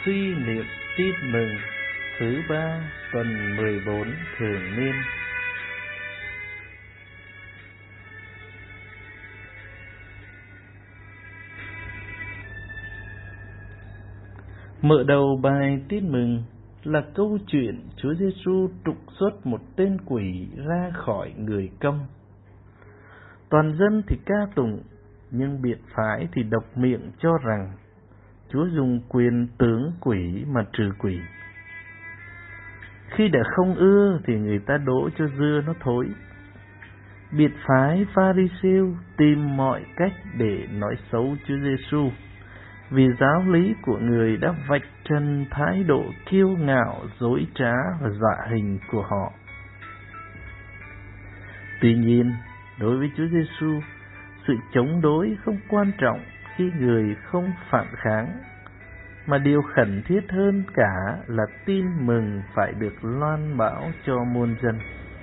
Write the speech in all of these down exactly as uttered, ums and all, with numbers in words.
suy niệm tin mừng thứ ba tuần mười bốn thường niên. Mở đầu bài tin mừng là câu chuyện Chúa Giêsu trục xuất một tên quỷ ra khỏi người câm. Toàn dân thì ca tụng, nhưng biệt phái thì độc miệng cho rằng Chúa dùng quyền tướng quỷ mà trừ quỷ. Khi đã không ưa thì người ta đổ cho dưa nó thối. Biệt phái Pha-ri-siêu tìm mọi cách để nói xấu Chúa Giêsu, vì giáo lý của người đã vạch trần thái độ kiêu ngạo, dối trá và dọa hình của họ. Tuy nhiên, đối với Chúa Giêsu, sự chống đối không quan trọng khi người không phản kháng, mà điều khẩn thiết hơn cả là tin mừng phải được loan báo cho muôn dân.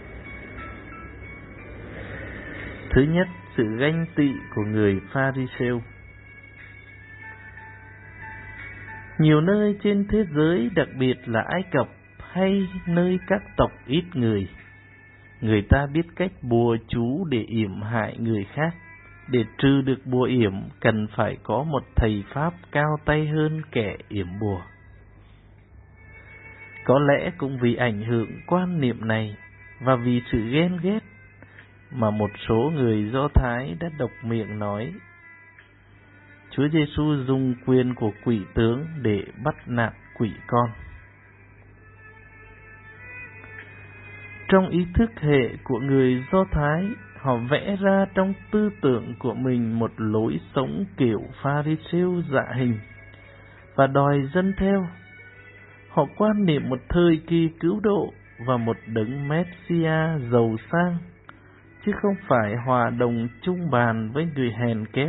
Thứ nhất, sự ganh tị của người Pha-ri-siêu. Nhiều nơi trên thế giới, đặc biệt là Ai Cập hay nơi các tộc ít người, người ta biết cách bùa chú để yểm hại người khác. Để trừ được bùa yểm, cần phải có một thầy pháp cao tay hơn kẻ yểm bùa. Có lẽ cũng vì ảnh hưởng quan niệm này và vì sự ghen ghét mà một số người Do Thái đã độc miệng nói Chúa Giêsu dùng quyền của quỷ tướng để bắt nạt quỷ con. Trong ý thức hệ của người Do Thái, họ vẽ ra trong tư tưởng của mình một lối sống kiểu Pha-ri-siêu dạ hình và đòi dân theo. Họ quan niệm một thời kỳ cứu độ và một đấng Messiah giàu sang, chứ không phải hòa đồng chung bàn với người hèn kém.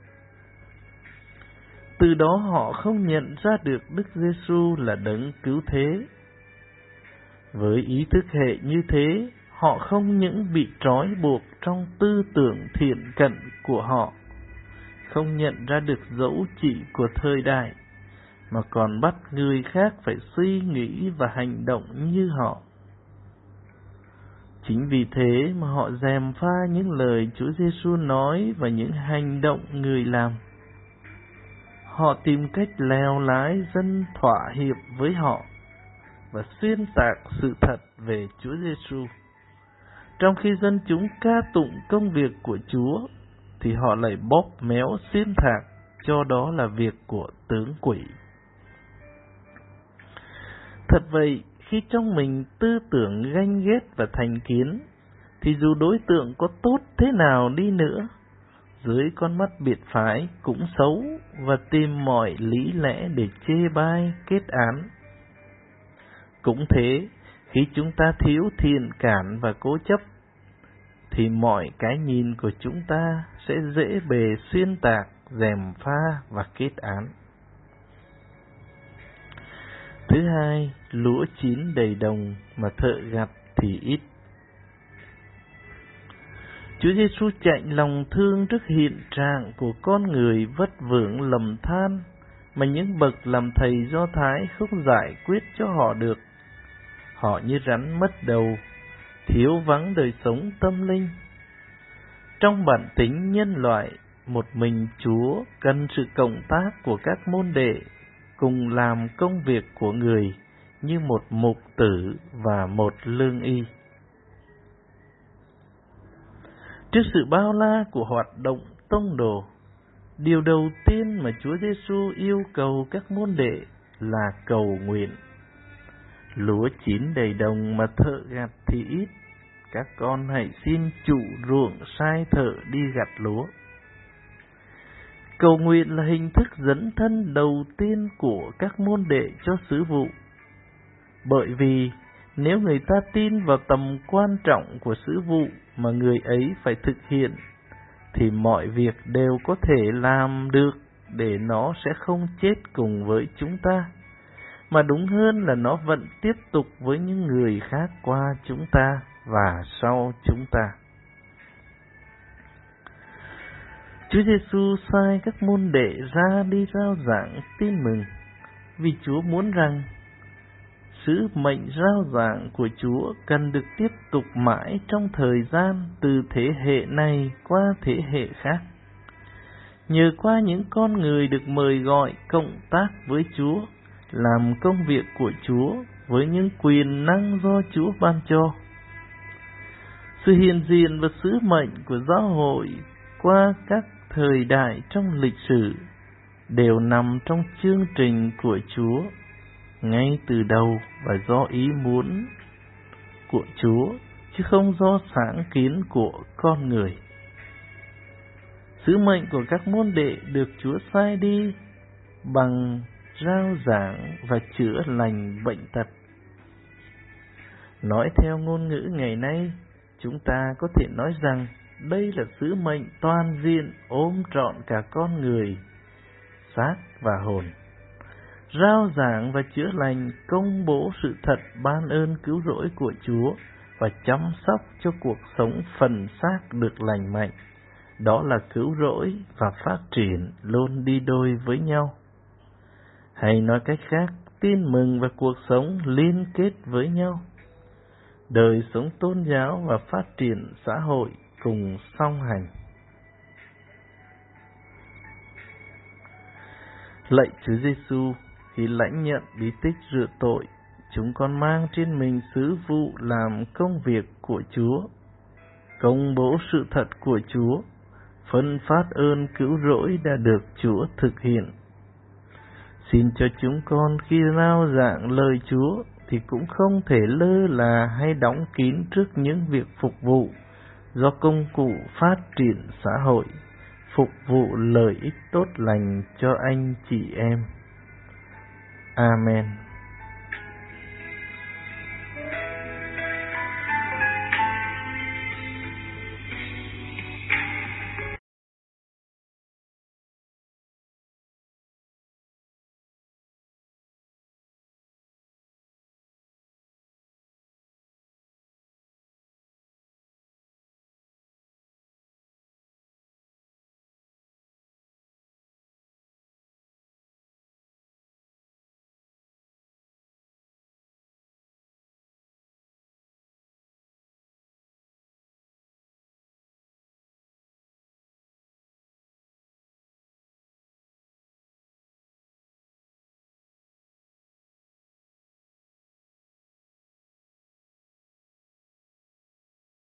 Từ đó họ không nhận ra được Đức Giêsu là đấng cứu thế. Với ý thức hệ như thế, họ không những bị trói buộc trong tư tưởng thiện cận của họ, không nhận ra được dấu chỉ của thời đại, mà còn bắt người khác phải suy nghĩ và hành động như họ. Chính vì thế mà họ gièm pha những lời Chúa Giêsu nói và những hành động người làm. Họ tìm cách lèo lái dân thỏa hiệp với họ và xuyên tạc sự thật về Chúa Giêsu. Trong khi dân chúng ca tụng công việc của Chúa, thì họ lại bóp méo xuyên tạc cho đó là việc của tướng quỷ. Thật vậy, khi trong mình tư tưởng ganh ghét và thành kiến, thì dù đối tượng có tốt thế nào đi nữa, dưới con mắt biệt phái cũng xấu và tìm mọi lý lẽ để chê bai kết án. Cũng thế, khi chúng ta thiếu thiện cảm và cố chấp, thì mọi cái nhìn của chúng ta sẽ dễ bề xuyên tạc, gièm pha và kết án. Thứ hai, lúa chín đầy đồng mà thợ gặt thì ít. Chúa Giêsu chạnh lòng thương trước hiện trạng của con người vất vưởng lầm than mà những bậc làm thầy Do Thái không giải quyết cho họ được. Họ như rắn mất đầu, thiếu vắng đời sống tâm linh. Trong bản tính nhân loại, một mình Chúa cần sự cộng tác của các môn đệ cùng làm công việc của người như một mục tử và một lương y. Trước sự bao la của hoạt động tông đồ, điều đầu tiên mà Chúa Giêsu yêu cầu các môn đệ là cầu nguyện. Lúa chín đầy đồng mà thợ gặt thì ít, các con hãy xin chủ ruộng sai thợ đi gặt lúa. Cầu nguyện là hình thức dẫn thân đầu tiên của các môn đệ cho sứ vụ. Bởi vì nếu người ta tin vào tầm quan trọng của sứ vụ mà người ấy phải thực hiện, thì mọi việc đều có thể làm được để nó sẽ không chết cùng với chúng ta, mà đúng hơn là nó vẫn tiếp tục với những người khác qua chúng ta và sau chúng ta. Chúa Giêsu sai các môn đệ ra đi rao giảng tin mừng, vì Chúa muốn rằng sứ mệnh rao giảng của Chúa cần được tiếp tục mãi trong thời gian từ thế hệ này qua thế hệ khác. Nhờ qua những con người được mời gọi cộng tác với Chúa, làm công việc của Chúa với những quyền năng do Chúa ban cho. Sự hiện diện và sứ mệnh của giáo hội qua các thời đại trong lịch sử đều nằm trong chương trình của Chúa ngay từ đầu và do ý muốn của Chúa, chứ không do sáng kiến của con người. Sứ mệnh của các môn đệ được Chúa sai đi bằng rao giảng và chữa lành bệnh tật. Nói theo ngôn ngữ ngày nay, chúng ta có thể nói rằng đây là sứ mệnh toàn diện ôm trọn cả con người, xác và hồn. Rao giảng và chữa lành, công bố sự thật ban ơn cứu rỗi của Chúa và chăm sóc cho cuộc sống phần xác được lành mạnh. Đó là cứu rỗi và phát triển luôn đi đôi với nhau. Hay nói cách khác, tin mừng và cuộc sống liên kết với nhau. Đời sống tôn giáo và phát triển xã hội cùng song hành. Lạy Chúa Giêsu, khi lãnh nhận bí tích rửa tội, chúng con mang trên mình sứ vụ làm công việc của Chúa, công bố sự thật của Chúa, phân phát ơn cứu rỗi đã được Chúa thực hiện. Xin cho chúng con khi rao giảng lời Chúa thì cũng không thể lơ là hay đóng kín trước những việc phục vụ do công cụ phát triển xã hội, phục vụ lợi ích tốt lành cho anh chị em. Amen.